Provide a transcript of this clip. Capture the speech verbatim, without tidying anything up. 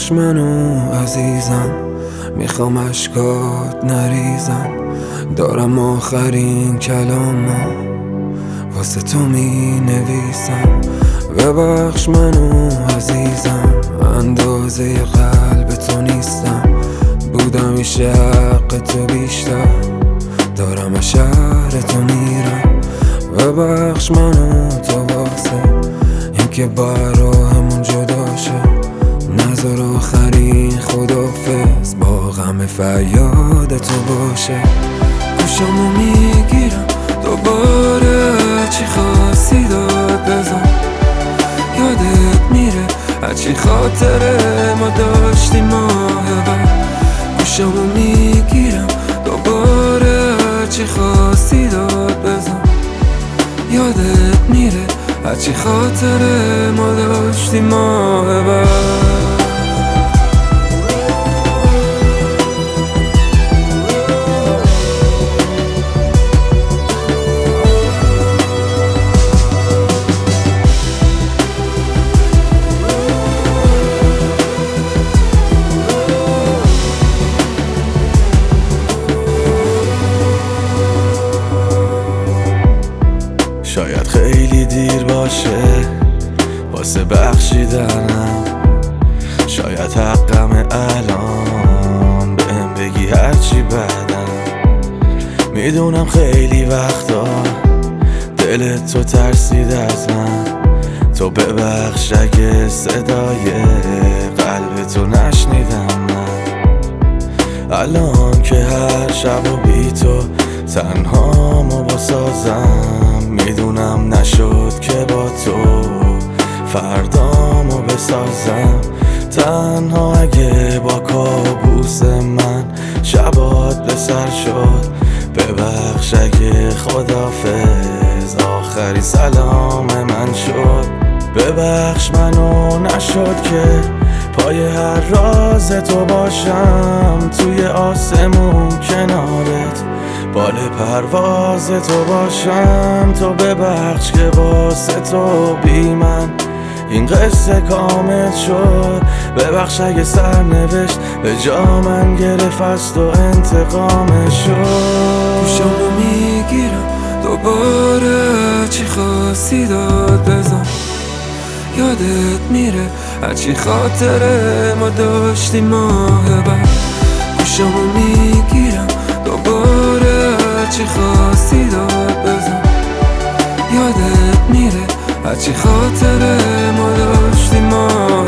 ببخش منو عزیزم، میخوام اشکات نریزم، دارم آخرین کلامو واسه تو می نویسم. ببخش منو عزیزم، اندازه قلب تو نیستم، بودم میشه حق تو بیشتر، دارم از شهر تو میرم. ببخش منو تو واسه اینکه براهمون جدا شه، نظر آخرین خدافظ با غم فریاد تو باشه. گوشمو میگیرم دوباره، چی خواستی داد بزن، یادت میره هرچی خاطره ما داشتیم ماه بعد. گوشمو میگیرم دوباره، چی خواستی داد بزن، یادت میره هرچی خاطره ما داشتیم ماه بعد. شاید خیلی دیر باشه واسه بخشیدنم، شاید حقم الان بهم بگی هرچی بعدم. میدونم خیلی وقتا دلت تو ترسید از من، تو ببخش اگه صدای قلب تو نشنیدم من. الان که هر شب و بی تو تنهامو بسازم، میدونم نشد که با تو فردامو بسازم. تنها اگه با کابوس من شبات به سر شد، ببخش اگه خدافظ آخری سلام من شد. ببخش منو نشد که پای هر راز تو باشم، توی آسمون کنارت بال پرواز تو باشم. تو ببخش که واسه تو بی من این قصه کامل شد، ببخش اگه سرنوشت به جا من گرفت از تو انتقامش شد. گوشمو میگیرم دوباره، چی خواستی داد بزن، یادت میره هرچی خاطره ما داشتیم ماه بعد. گوشمو میگیرم دوباره، چی خواستی داد بزن، یادت میره هرچی خاطره ما داشتیم ماه